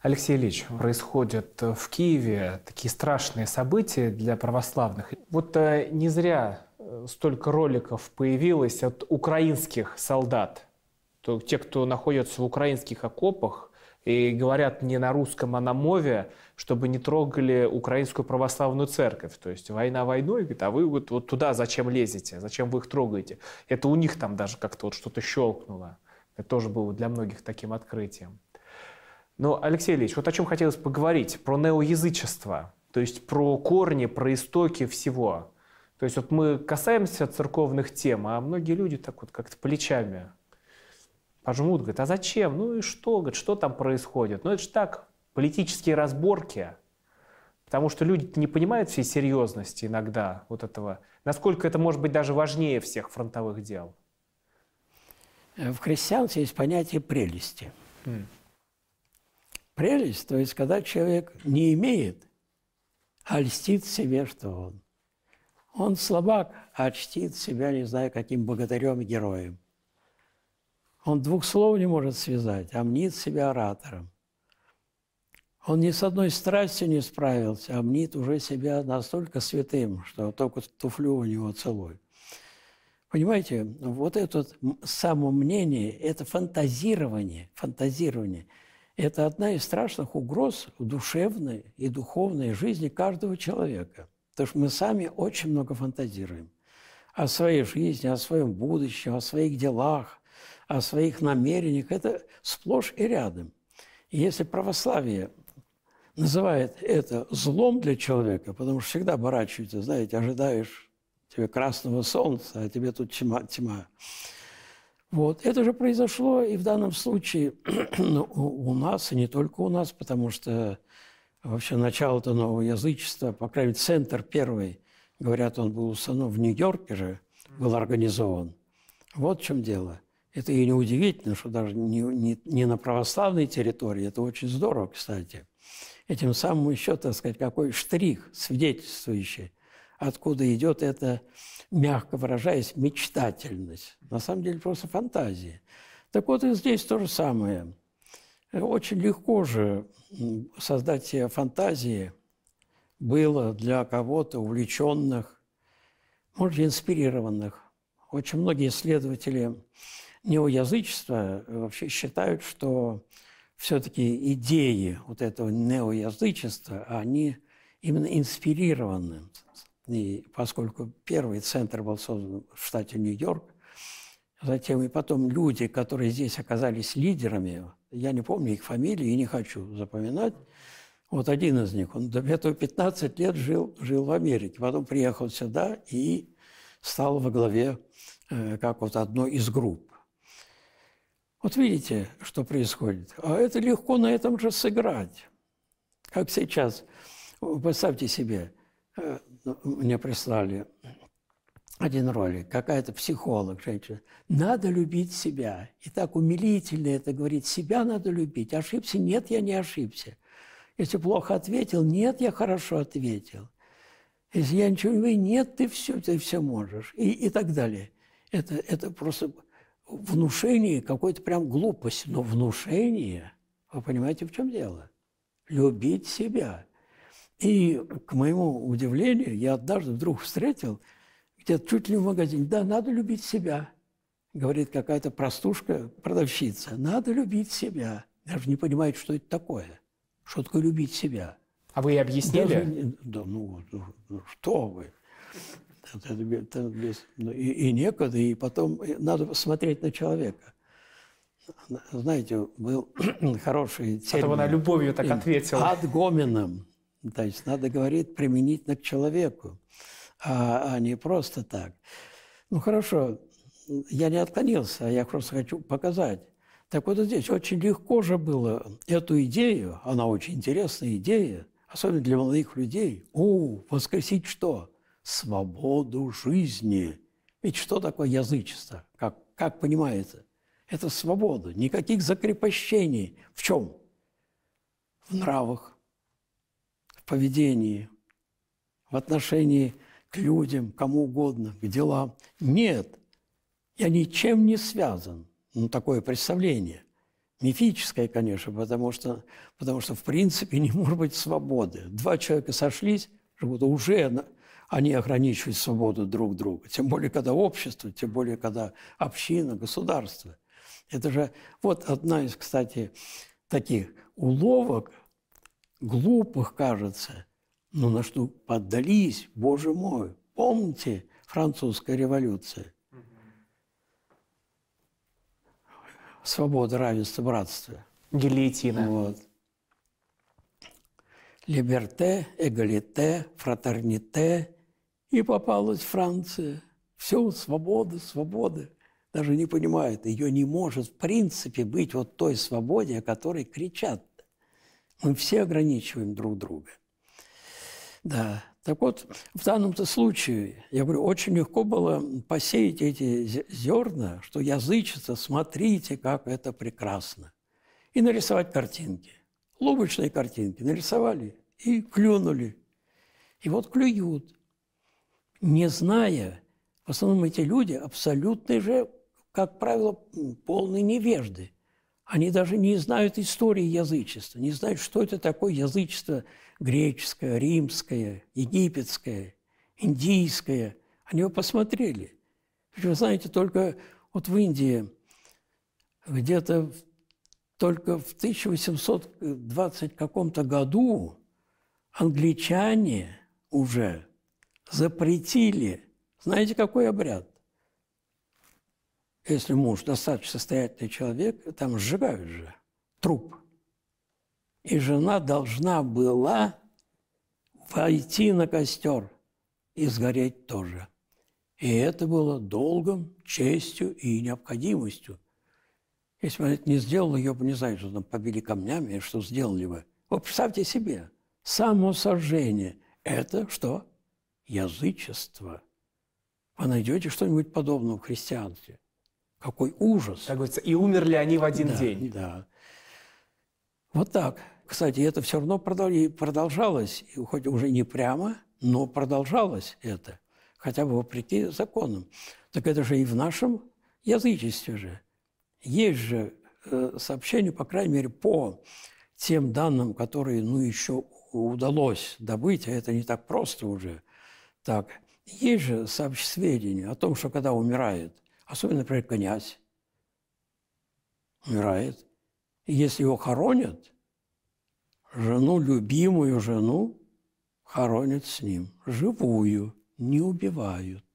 Алексей Ильич, происходят в Киеве такие страшные события для православных. Вот не зря столько роликов появилось от украинских солдат. Те, кто находится в украинских окопах и говорят не на русском, а на мове, чтобы не трогали украинскую православную церковь. То есть война войной, говорит, а вы вот туда зачем лезете, зачем вы их трогаете? Это у них там даже как-то вот что-то щелкнуло. Это тоже было для многих таким открытием. Но, Алексей Ильич, вот о чем хотелось поговорить, про неоязычество, то есть про корни, про истоки всего. То есть вот мы касаемся церковных тем, а многие люди так вот как-то плечами пожмут, говорят, а зачем? Ну и что? Говорят, что там происходит? Ну это же так, политические разборки, потому что люди не понимают всей серьезности иногда вот этого, насколько это может быть даже важнее всех фронтовых дел. В христианстве есть понятие прелести. Прелесть, то есть когда человек не имеет, а льстит себе, что он. Он слабак, а чтит себя, не знаю, каким богатырем и героем. Он двух слов не может связать, а мнит себя оратором. Он ни с одной страстью не справился, а мнит уже себя настолько святым, что только туфлю у него целует. Понимаете, вот это самомнение, это фантазирование. Это одна из страшных угроз в душевной и духовной жизни каждого человека. Потому что мы сами очень много фантазируем о своей жизни, о своем будущем, о своих делах, о своих намерениях. Это сплошь и рядом. И если православие называет это злом для человека, потому что всегда оборачивается, знаете, ожидаешь тебе красного солнца, а тебе тут тьма. Вот. Это же произошло и в данном случае у нас, и не только у нас, потому что вообще начало-то нового язычества, по крайней мере, центр первый, говорят, он был установлен в Нью-Йорке же, был организован. Вот в чем дело. Это и неудивительно, что даже не на православной территории, это очень здорово, кстати. Этим самым еще, так сказать, какой штрих свидетельствующий, откуда идет эта, мягко выражаясь, мечтательность. На самом деле просто фантазия. Так вот и здесь то же самое. Очень легко же создать себе фантазии было для кого-то увлеченных, может, инспирированных. Очень многие исследователи неоязычества вообще считают, что все-таки идеи вот этого неоязычества, они именно инспирированы. И поскольку первый центр был создан в штате Нью-Йорк, затем и потом люди, которые здесь оказались лидерами, я не помню их фамилии и не хочу запоминать, вот один из них, он до этого 15 лет жил в Америке, потом приехал сюда и стал во главе как вот одной из групп. Вот видите, что происходит. А это легко на этом же сыграть. Как сейчас, представьте себе, мне прислали один ролик, какая-то психолог, женщина. Надо любить себя. И так умилительно это говорит. Себя надо любить. Ошибся? Нет, я не ошибся. Если плохо ответил? Нет, я хорошо ответил. Если я ничего не говорю? Нет, ты все можешь. И так далее. Это просто внушение какой-то прям глупости. Но внушение, вы понимаете, в чем дело? Любить себя. И, к моему удивлению, я однажды вдруг встретил, где-то чуть ли в магазине, да, надо любить себя. Говорит какая-то простушка, продавщица, надо любить себя. Даже не понимает, что это такое. Что такое любить себя? А вы и объяснили? Да, что вы. И некогда, и потом надо посмотреть на человека. Знаете, был хороший термин. А то она любовью так ответила. Ad hominem. То есть надо говорить применительно к человеку, а не просто так. Ну хорошо, я не отклонился, я просто хочу показать. Так вот здесь очень легко же было эту идею, она очень интересная идея, особенно для молодых людей, воскресить что? Свободу жизни. Ведь что такое язычество? Как понимается? Это свобода, никаких закрепощений. В чем? В нравах. В поведении, в отношении к людям, кому угодно, к делам. Нет, я ничем не связан. Такое представление. Мифическое, конечно, потому что в принципе не может быть свободы. Два человека сошлись, живут, уже они ограничивают свободу друг друга. Тем более, когда общество, тем более, когда община, государство. Это же вот одна из, кстати, таких уловок, глупых, кажется, но на что поддались, Боже мой. Помните французская революция? Свобода, равенство, братство. Гильотина. Вот. Либерте, эгалите, фратерните. И попалась Франция. Все, свобода, свобода. Даже не понимает, ее не может в принципе быть вот той свободе, о которой кричат. Мы все ограничиваем друг друга. Да. Так вот, в данном-то случае, я говорю, очень легко было посеять эти зерна, что язычество, смотрите, как это прекрасно. И нарисовать картинки. Лубочные картинки нарисовали и клюнули. И вот клюют, не зная, в основном эти люди абсолютные же, как правило, полные невежды. Они даже не знают истории язычества, не знают, что это такое язычество греческое, римское, египетское, индийское. Они его посмотрели. Вы знаете, только вот в Индии где-то только в 1820 каком-то году англичане уже запретили, знаете, какой обряд? Если муж достаточно состоятельный человек, там сжигают же труп. И жена должна была войти на костер и сгореть тоже. И это было долгом, честью и необходимостью. Если бы это не сделал, ее бы, не знаю, что там побили камнями, что сделали бы. Вот представьте себе, самосожжение – это что? Язычество. Вы найдете что-нибудь подобное в христианстве? Какой ужас! Как говорится, и умерли они в один день. Да. Вот так. Кстати, это все равно продолжалось, хоть уже не прямо, но продолжалось это, хотя бы вопреки законам. Так это же и в нашем язычестве же. Есть же сообщения, по крайней мере, по тем данным, которые, еще удалось добыть, а это не так просто уже. Так, есть же сведения о том, что когда умирает, особенно, например, князь умирает, и если его хоронят, жену, любимую жену, хоронят с ним, живую, не убивают.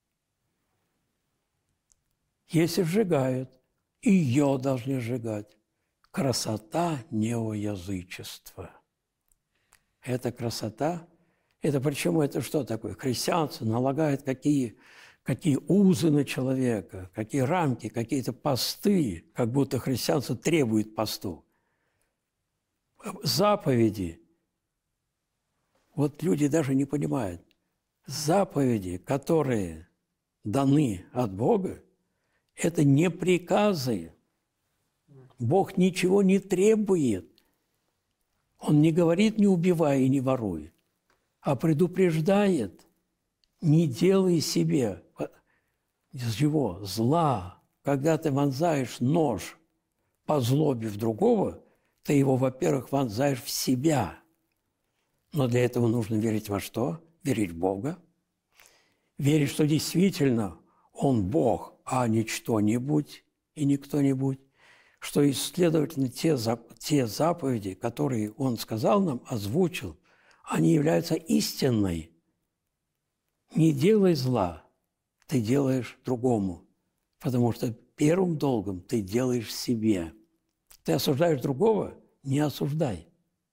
Если сжигают, ее должны сжигать. Красота неоязычества. Это красота. Это почему это что такое? Христианство налагает какие узы на человека, какие рамки, какие-то посты, как будто христианство требует посту. Заповеди. Вот люди даже не понимают. Заповеди, которые даны от Бога, это не приказы. Бог ничего не требует. Он не говорит «не убивай и не воруй», а предупреждает «не делай себе из чего? Зла». Когда ты вонзаешь нож по злобе в другого, ты его, во-первых, вонзаешь в себя. Но для этого нужно верить во что? Верить в Бога. Верить, что действительно Он Бог, а не что-нибудь и не кто-нибудь. Что, следовательно, те заповеди, которые Он сказал нам, озвучил, они являются истинной. Не делай зла, ты делаешь другому, потому что первым долгом ты делаешь себе. Ты осуждаешь другого – не осуждай.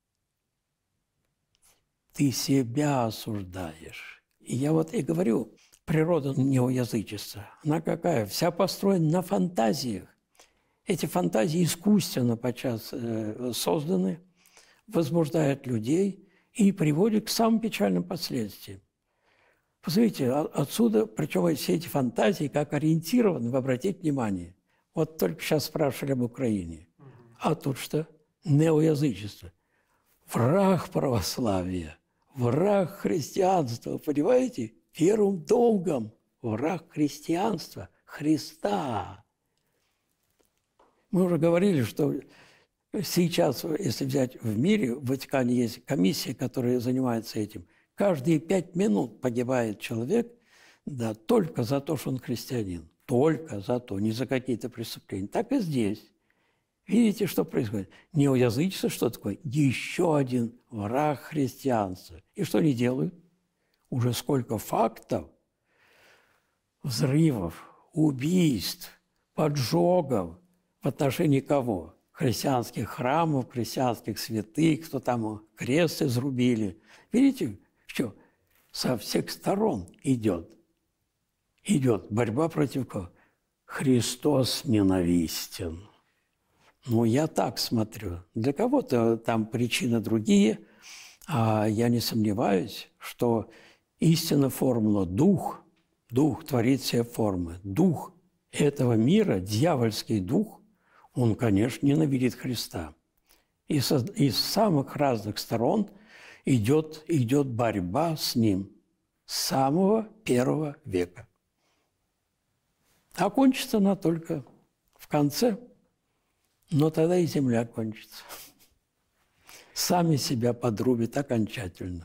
Ты себя осуждаешь. И я вот и говорю, природа неоязычества, она какая? Вся построена на фантазиях. Эти фантазии искусственно подчас созданы, возбуждают людей и приводят к самым печальным последствиям. Посмотрите, отсюда, причем все эти фантазии как ориентированы, вы обратите внимание. Вот только сейчас спрашивали об Украине. А тут что? Неоязычество. Враг православия, враг христианства, понимаете? Первым долгом враг христианства, Христа. Мы уже говорили, что сейчас, если взять в мире, в Ватикане есть комиссия, которая занимается этим. Каждые 5 минут погибает человек, да, только за то, что он христианин. Только за то, не за какие-то преступления. Так и здесь. Видите, что происходит? Неоязычество, что такое? Еще один враг христианства. И что они делают? Уже сколько фактов взрывов, убийств, поджогов в отношении кого? Христианских храмов, христианских святых, кто там крест изрубили. Видите, что со всех сторон идет борьба против кого? Христос ненавистен. Ну, я так смотрю. Для кого-то там причины другие, а я не сомневаюсь, что истинная формула дух творит все формы. Дух этого мира, дьявольский дух, он, конечно, ненавидит Христа. И из самых разных сторон идет борьба с ним с самого первого века. А кончится она только в конце, но тогда и земля кончится. Сами себя подрубят окончательно.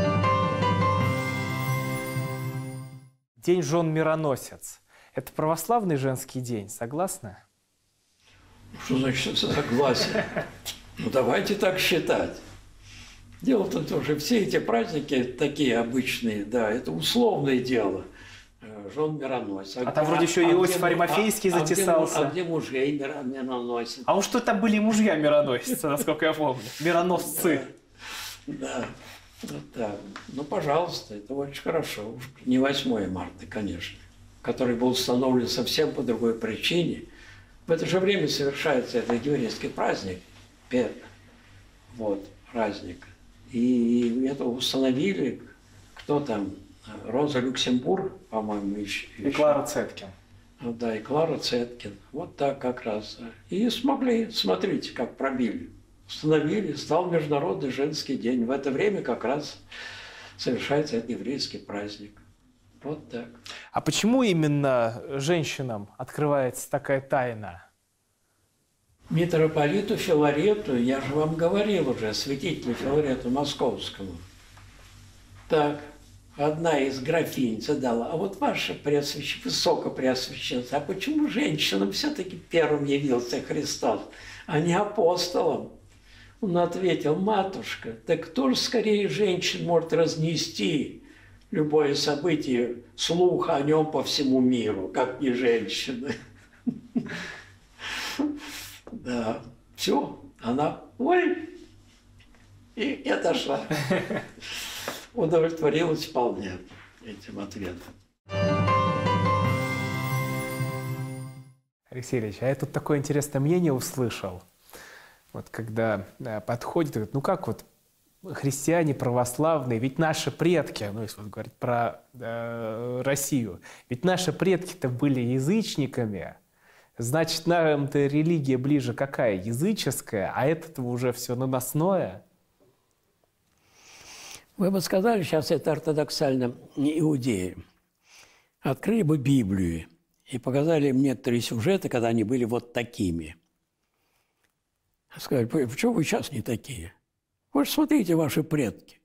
День жен-мироносец. Это православный женский день, согласны? Что значит согласен? Ну, давайте так считать. Дело в том, что все эти праздники такие обычные, да, это условное дело. Жен мироносец. А там вроде еще Иосиф Аримафейский затесался. А где мужей мироносец? А уж что там были мужья мироносцы, насколько я помню. Мироносцы. Да, вот так. Ну, пожалуйста, это очень хорошо. Уж не 8 марта, конечно, который был установлен совсем по другой причине. В это же время совершается этот еврейский праздник, вот, праздник. И это установили, кто там, Роза Люксембург, по-моему, еще. И Клара Цеткин. Да, и Клара Цеткин. Вот так как раз. И смогли, смотрите, как пробили. Установили, стал Международный женский день. В это время как раз совершается этот еврейский праздник. Вот так. А почему именно женщинам открывается такая тайна? Митрополиту Филарету, я же вам говорил уже, святителю Филарету Московскому. Так, одна из графинь задала, а вот ваше высокопреосвященство, а почему женщинам все-таки первым явился Христос, а не апостолом? Он ответил, матушка, так кто же скорее женщин может разнести любое событие, слух о нем по всему миру, как не женщины? Да, все, она, ой, и отошла. Удовлетворилась вполне этим ответом. Алексей Ильич, а я тут такое интересное мнение услышал. Вот когда подходит, говорит, ну как вот христиане православные, ведь наши предки, ну если вот говорить про Россию, ведь наши предки-то были язычниками, значит, нам-то религия ближе какая? Языческая, а это уже все наносное. Вы бы сказали, сейчас это ортодоксально не иудеи. Открыли бы Библию и показали мне 3 сюжета, когда они были вот такими. Сказали, почему вы сейчас не такие? Вы же смотрите, ваши предки.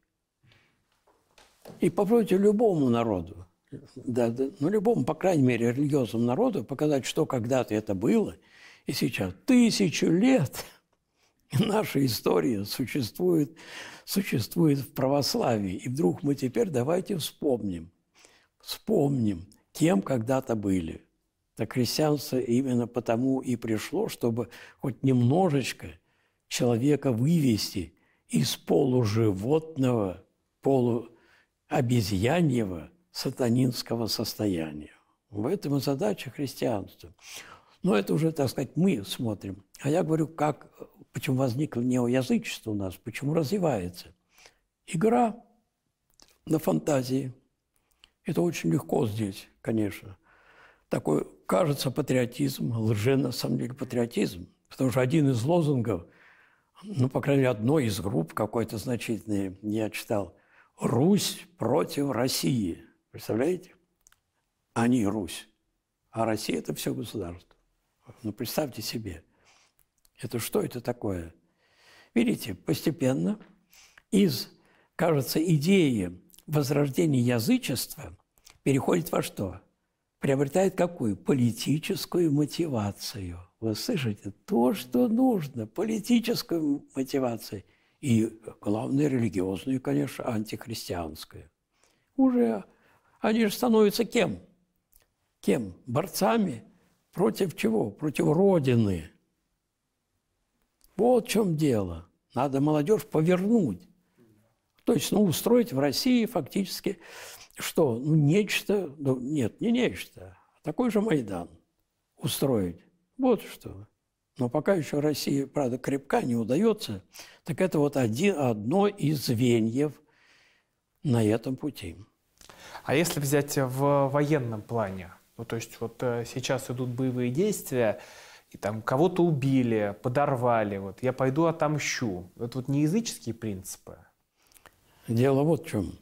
И попробуйте любому народу, ну любому, по крайней мере, религиозному народу показать, что когда-то это было, и сейчас 1000 лет наша история существует в православии. И вдруг мы теперь давайте вспомним, кем когда-то были. Так христианство именно потому и пришло, чтобы хоть немножечко человека вывести из полуживотного, полуобезьяньего, сатанинского состояния. В этом и задача христианства. Но это уже, так сказать, мы смотрим. А я говорю, почему возникло неоязычество у нас, почему развивается. Игра на фантазии. Это очень легко здесь, конечно. Такой, кажется, патриотизм, на самом деле патриотизм. Потому что один из лозунгов, ну, по крайней мере, одной из групп какой-то значительной, я читал, «Русь против России». Представляете? Они Русь, а Россия – это все государство. Ну, представьте себе. Это что это такое? Видите, постепенно из, кажется, идеи возрождения язычества переходит во что? Приобретает какую? Политическую мотивацию. Вы слышите? То, что нужно. Политическую мотивацию. И, главное, религиозную, конечно, антихристианскую. Уже они же становятся кем? Кем? Борцами. Против чего? Против Родины. Вот в чем дело. Надо молодежь повернуть. То есть, устроить в России фактически что? Нечто, нет, не нечто, а такой же Майдан устроить. Вот что. Но пока еще России, правда, крепка не удается, так это вот одно из звеньев на этом пути. А если взять в военном плане, то есть вот сейчас идут боевые действия, и там кого-то убили, подорвали, вот я пойду отомщу. Это вот не языческие принципы? Дело вот в чем.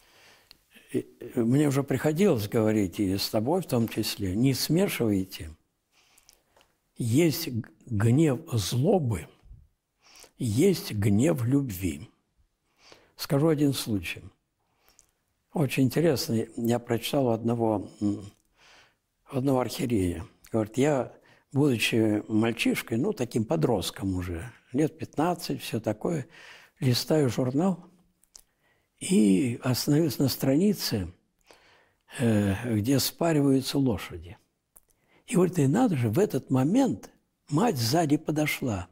Мне уже приходилось говорить, и с тобой в том числе, не смешивайте. Есть гнев злобы, есть гнев любви. Скажу один случай. Очень интересный. Я прочитал у одного архиерея. Говорит, я, будучи мальчишкой, таким подростком уже, лет 15, все такое, листаю журнал и остановился на странице, где спариваются лошади. И говорит, и надо же, в этот момент мать сзади подошла.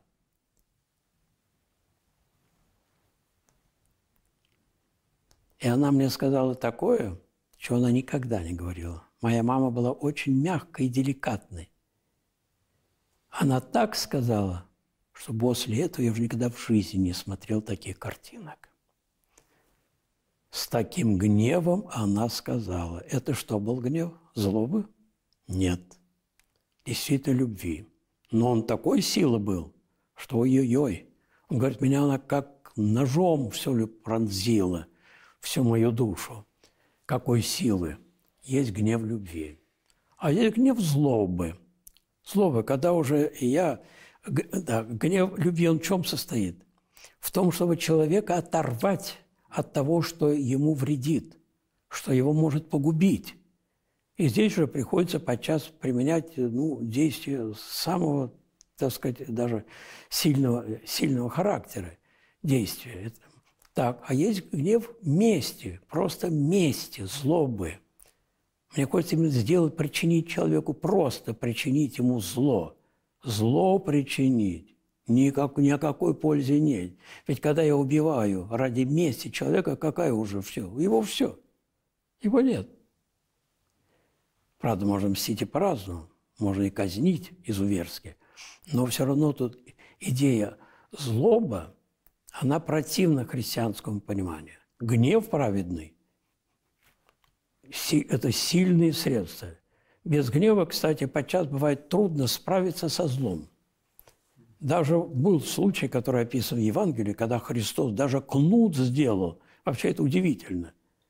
И она мне сказала такое, чего она никогда не говорила. Моя мама была очень мягкой и деликатной. Она так сказала, что после этого я уже никогда в жизни не смотрел таких картинок. С таким гневом она сказала. Это что был гнев? Злобы? Нет. Действительно любви. Но он такой силы был, что ой-ой-ой. Он говорит, меня она как ножом все пронзила, всю мою душу. Какой силы? Есть гнев любви. А есть гнев злобы. Злоба, когда уже гнев любви, он в чем состоит? В том, чтобы человека оторвать от того, что ему вредит, что его может погубить. И здесь же приходится подчас применять действия самого, так сказать, даже сильного характера действия. Так, а есть гнев мести, просто мести, злобы. Мне хочется именно причинить человеку, просто причинить ему зло. Зло причинить. Ни о какой пользе нет. Ведь когда я убиваю ради мести человека, какая уже все? Его все. Его нет. Правда, можно мстить и по-разному. Можно и казнить изуверски. Но все равно тут идея злоба, она противна христианскому пониманию. Гнев праведный – это сильные средства. Без гнева, кстати, подчас бывает трудно справиться со злом. Даже был случай, который описан в Евангелии, когда Христос даже кнут сделал. Вообще это удивительно.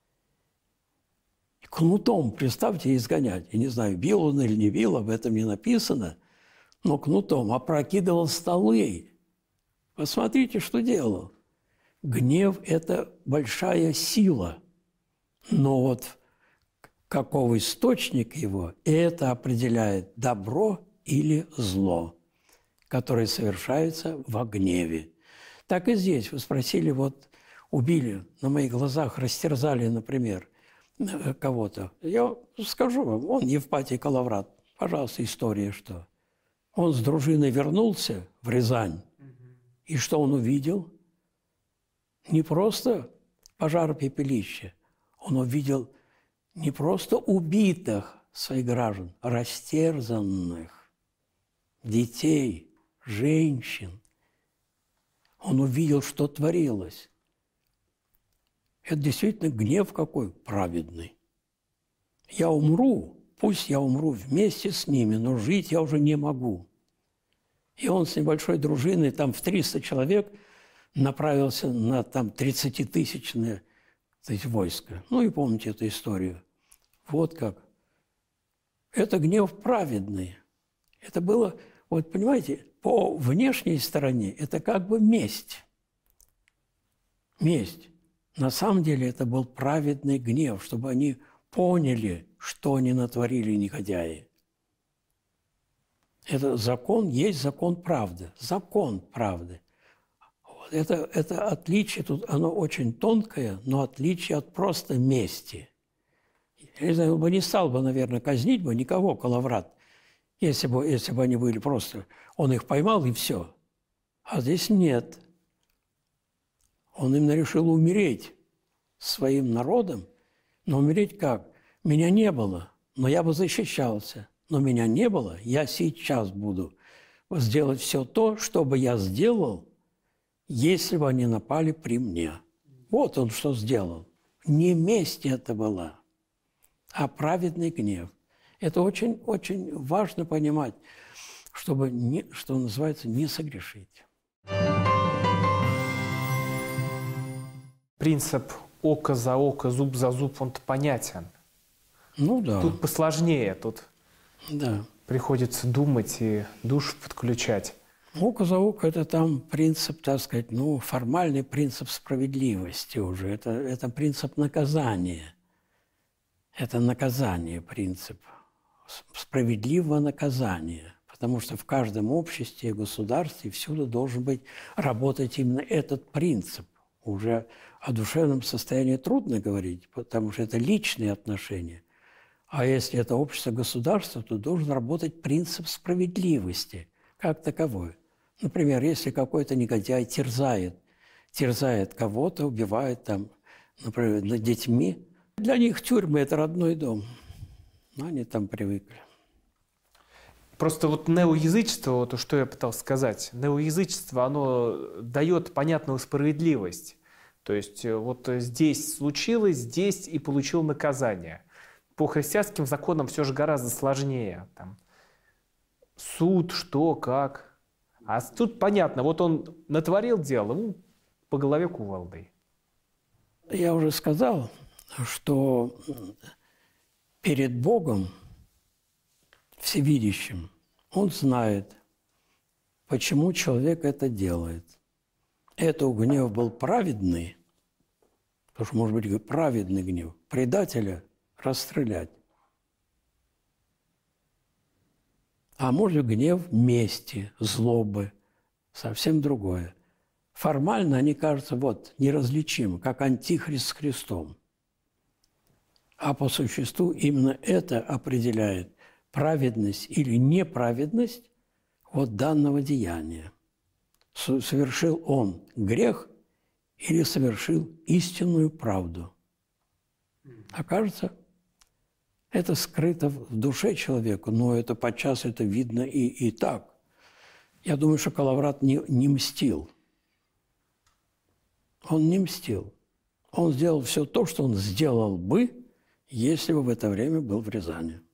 Кнутом, представьте, изгонять. Я не знаю, бил он или не бил, об этом не написано, но кнутом опрокидывал столы. Посмотрите, что делал. Гнев – это большая сила. Но вот каков источник его, это определяет добро или зло, которое совершается во гневе. Так и здесь. Вы спросили, вот убили, на моих глазах растерзали, например, кого-то. Я скажу вам, он Евпатий Калаврат. Пожалуйста, история что? Он с дружиной вернулся в Рязань. И что он увидел? Не просто пожар пепелища. Он увидел не просто убитых своих граждан, а растерзанных детей, женщин. Он увидел, что творилось. Это действительно гнев какой праведный. Я умру, пусть я умру вместе с ними, но жить я уже не могу. И он с небольшой дружиной, там в 300 человек, направился на там 30-тысячное войско. И помните эту историю. Вот как. Это гнев праведный. Это было, вот понимаете, по внешней стороне это как бы месть. Месть. На самом деле это был праведный гнев, чтобы они поняли, что они натворили негодяи. Это закон, есть закон правды. Закон правды. Вот это отличие, тут оно очень тонкое, но отличие от просто мести. Я не знаю, он бы не стал бы, наверное, казнить бы никого, Калаврат, если бы они были просто... Он их поймал, и все. А здесь нет. Он именно решил умереть своим народом. Но умереть как? Меня не было, но я бы защищался. Но меня не было, я сейчас буду сделать все то, что бы я сделал, если бы они напали при мне. Вот он что сделал. Не месть это была, а праведный гнев. Это очень, очень важно понимать, чтобы, что называется, не согрешить. Принцип око за око, зуб за зуб, он-то понятен. Ну да. Тут посложнее, тут да. приходится думать и душу подключать. Око за око – это там принцип, так сказать, ну, формальный принцип справедливости уже. Это принцип наказания. Это наказание, принцип справедливого наказания. Потому что в каждом обществе и государстве всюду должен быть работать именно этот принцип. Уже о душевном состоянии трудно говорить, потому что это личные отношения. А если это общество-государство, то должен работать принцип справедливости как таковой. Например, если какой-то негодяй терзает кого-то, убивает там, например, над детьми, для них тюрьмы – это родной дом. Они там привыкли. Просто вот неоязычество, вот что я пытался сказать, неоязычество, оно дает понятную справедливость. То есть вот здесь случилось, здесь и получил наказание. По христианским законам все же гораздо сложнее. Там суд, что, как. А тут понятно, вот он натворил дело, ему по голове кувалдой. Я уже сказал, что перед Богом всевидящим он знает, почему человек это делает. Это гнев был праведный, потому что, может быть, праведный гнев, предателя расстрелять. А может, гнев мести, злобы, совсем другое. Формально они кажутся вот неразличимы, как антихрист с Христом. А по существу именно это определяет праведность или неправедность вот данного деяния. Совершил он грех или совершил истинную правду. Окажется, это скрыто в душе человека, но это подчас это видно и так. Я думаю, что Калаврат не мстил. Он не мстил. Он сделал все то, что он сделал бы, если бы в это время был в Рязани.